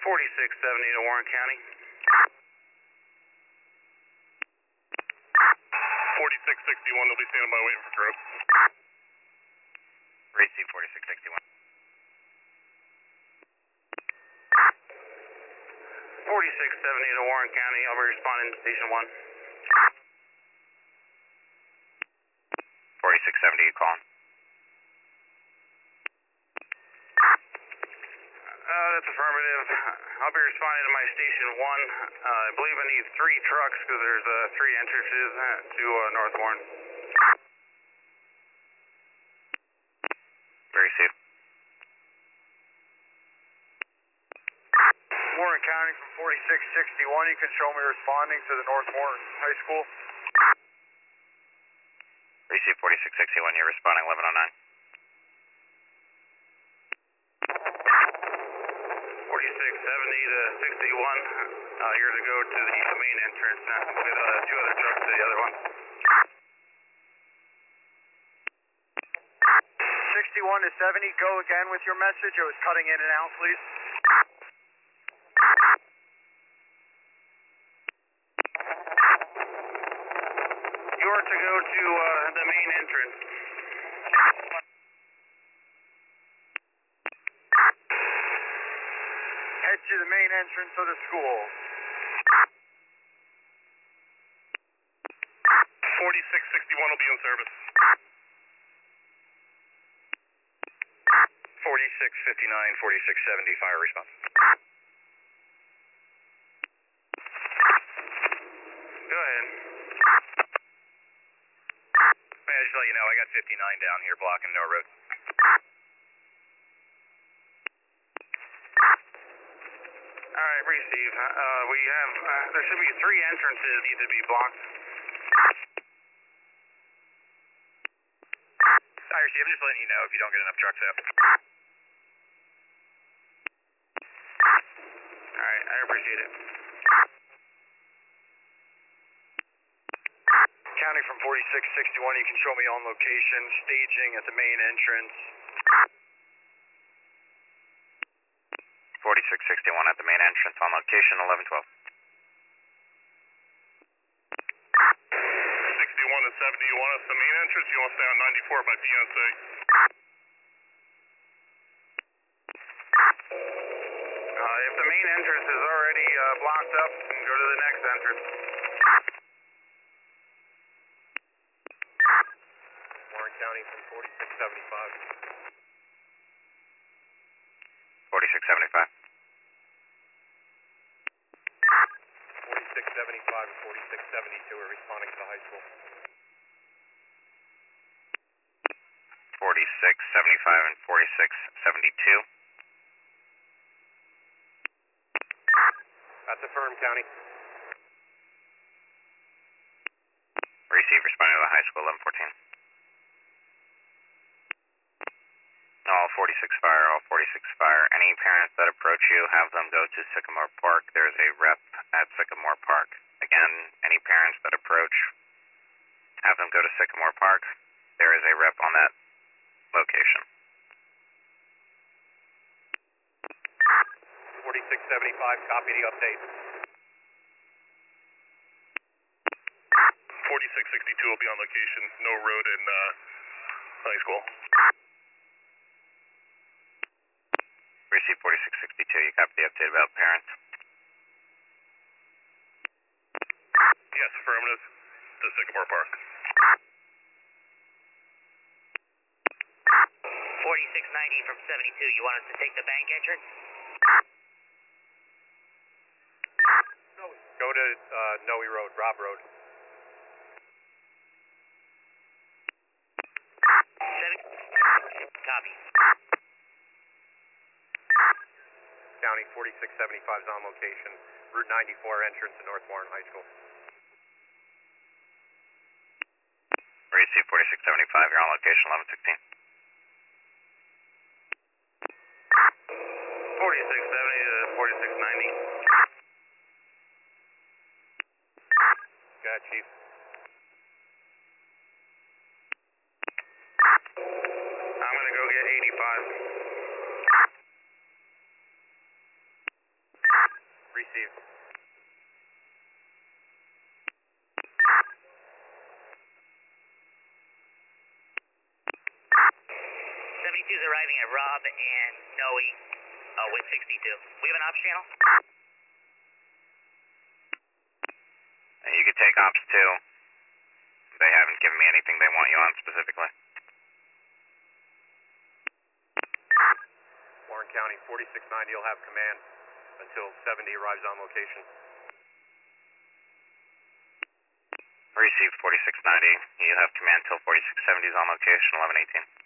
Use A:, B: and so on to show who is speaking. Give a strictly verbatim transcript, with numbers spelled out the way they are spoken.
A: forty-six seventy to Warren County.
B: forty-six sixty-one will be standing by waiting for crew.
C: Receive forty-six sixty-one.
A: forty-six seventy to Warren County. I'll be responding to Station one.
C: forty-six seventy, you calling?
A: Uh, that's affirmative. I'll be responding to my Station one. Uh, I believe I need three trucks because there's uh, three entrances to uh, North Warren.
C: Receive.
D: Warren County from forty-six sixty-one, you can show me responding to the North Warren High School.
C: Receive forty-six sixty-one, you're responding eleven oh nine.
A: forty-six seventy to sixty-one. Uh, you're to go to the main entrance uh, with uh, two other trucks to the other one.
D: sixty-one to seventy, go again with your message. It was cutting in and out, please.
A: You're to go to uh, the main entrance.
D: Head to the main entrance of the school.
B: forty-six sixty-one will be in service.
C: forty-six fifty-nine, forty-six seventy, fire response.
A: Go ahead.
C: May I just let you know, I got fifty-nine down here blocking no road.
A: All right, receive. Uh, we have, uh, there should be three entrances need to be blocked.
C: I receive, I'm just letting you know if you don't get enough trucks out.
A: All right, I appreciate it.
D: County from forty-six sixty-one, you can show me on location, staging at the main entrance.
C: forty-six sixty-one at the main entrance on location, eleven twelve.
B: sixty-one to seventy, you want us the main entrance? You want to stay on ninety-four by P N C?
A: Uh, if the main entrance is already uh, blocked up, go to the next entrance.
D: Warren County from forty-six seventy-five.
C: forty-six seventy-five.
D: forty-six seventy-five and forty-six seventy-two are responding to the high school.
C: forty-six seventy-five and forty-six seventy-two.
D: That's affirmed, County.
C: Receive, responding to the high school, eleven fourteen. All forty-six fire, all forty-six fire. Any parents that approach you, have them go to Sycamore Park. There's a rep at Sycamore Park. Again, any parents that approach, have them go to Sycamore Park. There is a rep on that location.
D: forty-six seventy-five, copy the update.
B: forty-six sixty-two will be on location. No road in uh, high school.
C: Receive forty-six sixty-two. You copy the update about parents?
B: Yes, affirmative. To Sycamore Park.
E: forty-six ninety from seventy-two. You want us to take the bank entrance?
D: Go to uh, Noe Road, Rob Road.
E: Copy.
D: County forty-six seventy-five is on location. Route ninety-four entrance to North Warren High School.
C: Receive forty-six seventy-five. You're on location, eleven sixteen.
A: forty-six seventy to forty-six ninety.
D: Go ahead, Chief.
A: I'm going to go get eighty-five.
D: received.
E: seventy-two is arriving at Rob and Noe uh, with sixty-two. We have an ops channel?
C: And you could take ops two. They haven't given me anything they want you on specifically.
D: Warren County, forty-six ninety will have command until seventy arrives on location.
C: Received forty-six ninety. You have command till forty-six seventy is on location, eleven eighteen.